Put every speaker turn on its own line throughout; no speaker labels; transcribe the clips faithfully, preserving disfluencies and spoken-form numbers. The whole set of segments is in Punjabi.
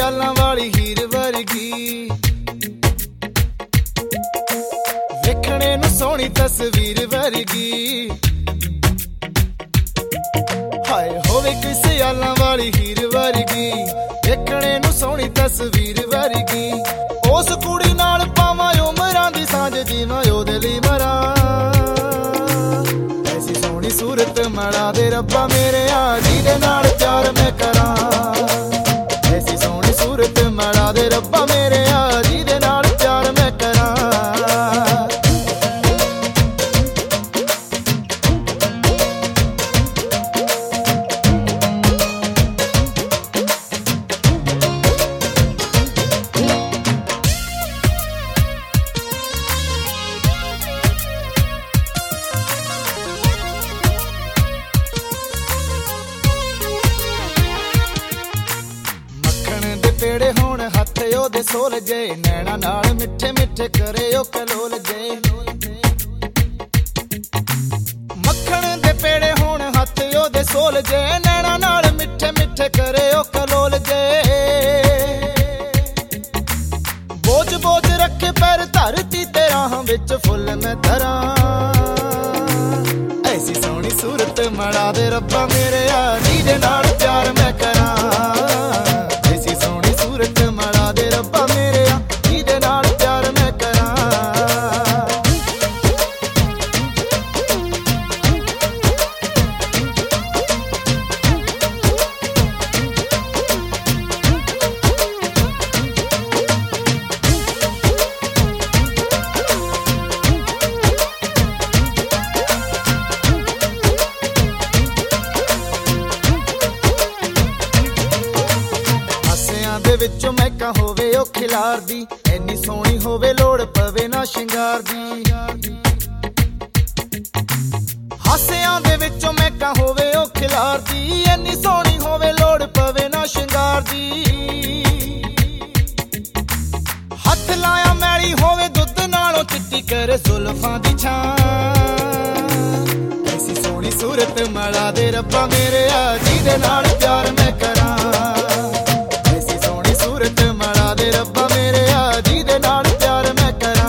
ਸਿਆਲਾਂ ਵਾਲੀ ਹੀਰ ਵਰਗੀ, ਵੇਖਣੇ ਨੂੰ ਸੋਹਣੀ ਤਸਵੀਰ ਵਰਗੀ। ਹਾਏ ਹੋਵੇ ਕੋਈ ਸਿਆਲਾਂ ਵਾਲੀ ਹੀਰ ਵਰਗੀ, ਵੇਖਣੇ ਨੂੰ ਸੋਹਣੀ ਤਸਵੀਰ ਵਰਗੀ। ਉਸ ਕੁੜੀ ਨਾਲ ਪਾਵਾਂ ਉਮਰਾਂ ਦੀ ਸਾਂਝ, ਜੀਵਾਂ ਉਹਦੇ ਲਈ ਮਰਾਂ। ਐਸੀ ਸੋਹਣੀ ਸੂਰਤ ਮੜਾ ਦੇ ਰੱਬਾ ਮੇਰੇ ਆ, ਜਿਹਦੇ ਨਾਲ ਪਿਆਰ ਮੈਂ ਕਰਾਂ। ਐਸੀ ਸੋਹਣੀ ਸੂਰਤ ਮੜਾ ਦੇ ਰੱਬਾ ਮੇਰੇ ਆ, ਜਿਹਦੇ ਨਾਲ ਪਿਆਰ ਮੈਂ ਕਰਾਂ। ਪੇੜੇ ਹੋਣ ਹੱਥ ਉਹਦੇ ਸੋਲ ਜੇ, ਨੈਣਾ ਨਾਲ ਮਿੱਠੇ ਮਿੱਠੇ ਕਰੇ ਉਹ ਕਲੋਲ ਜੇ। ਮੱਖਣ ਦੇ ਪੇੜੇ ਹੋਣ ਹੱਥ ਉਹਦੇ ਸੋਲ ਜੇ, ਨੈਣਾ ਨਾਲ ਮਿੱਠੇ ਮਿੱਠੇ ਕਰੇ ਉਹ ਕਲੋਲ ਜੇ। ਬੋਝ ਬੋਝ ਰੱਖੇ ਪੈਰ ਧਰਤੀ ਤੇ ਰਾਹਾਂ ਵਿੱਚ ਫੁੱਲ ਮੈਂ ਧਰਾਂ। ਐਸੀ ਸੋਹਣੀ ਸੂਰਤ ਮੜਾ ਦੇ ਰੱਬਾ ਮੇਰੇ ਆ, ਜਿਹਦੇ ਨਾਲ ਪਿਆਰ ਮੈਂ ਕਰਾਂ। ਦੇ ਵਿੱਚੋਂ ਮਹਿਕਾ ਹੋਵੇ ਉਹ ਖਿਲਾਰਦੀ, ਐਨੀ ਸੋਹਣੀ ਹੋਵੇ ਲੋੜ ਪਵੇ ਨਾ ਸ਼ਿੰਗਾਰ ਦੀ। ਹਾਸਿਆਂ ਦੇ ਵਿੱਚੋਂ ਮਹਿਕਾ ਹੋਵੇ ਉਹ ਖਿਲਾਰਦੀ, ਐਨੀ ਸੋਹਣੀ ਹੋਵੇ ਲੋੜ ਪਵੇ ਨਾ ਸ਼ਿੰਗਾਰ ਦੀ। ਹੱਥ ਲਾਇਆ ਮੈਲੀ ਹੋਵੇ ਦੁੱਧ ਨਾਲੋਂ ਚਿੱਟੀ ਕਰੇ ਜ਼ੁਲਫਾਂ ਦੀ ਛਾਂ। ਐਸੀ ਸੋਹਣੀ ਸੂਰਤ ਮੜਾ ਦੇ ਰੱਬਾ ਮੇਰੇ ਆ, ਜਿਹਦੇ ਨਾਲ ਪਿਆਰ ਮੈਂ ਕਰਾਂ। ਰੱਬਾ ਮੇਰੇ ਆ, ਜਿਹਦੇ ਨਾਲ ਪਿਆਰ ਮੈਂ ਕਰਾਂ।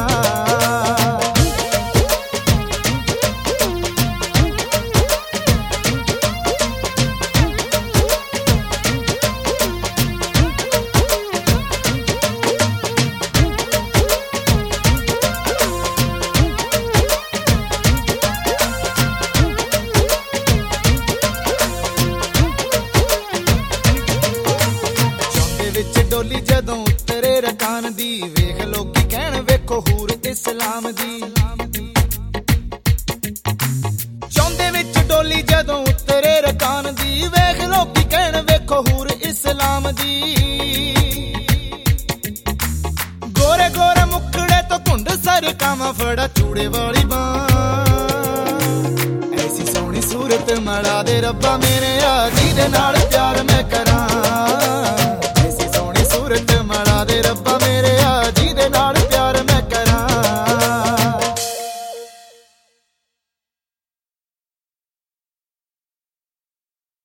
ਵਿੱਚ ਡੋਲੀ ਜਦੋਂ ਉਤਰੇ ਰਕਾਨ ਦੀ, ਵੇਖ ਲੋਕੀ ਕਹਿਣ ਵੇਖੋ ਹੂਰ ਇਸਲਾਮ ਦੀ। ਚੌਂਦੇ ਵਿੱਚ ਡੋਲੀ ਜਦੋਂ ਉਤਰੇ ਰਕਾਨ ਦੀ, ਵੇਖ ਲੋਕੀ ਕਹਿਣ ਵੇਖੋ ਹੂਰ ਇਸਲਾਮ ਦੀ। ਗੋਰੇ ਗੋਰੇ ਮੁਖੜੇ ਤੋਂ ਘੁੰਡ ਸਰਕਾਵਾਂ ਫੜਾ ਚੂੜੇ ਵਾਲੀ ਬਾਂ। ਐਸੀ ਸੋਹਣੀ ਸੂਰਤ ਮੜਾ ਦੇ ਰੱਬਾ ਮੇਰੇ ਆ, ਜਿਹਦੇ ਨਾਲ ਪਿਆਰ ਮੈਂ ਕਰਾਂ।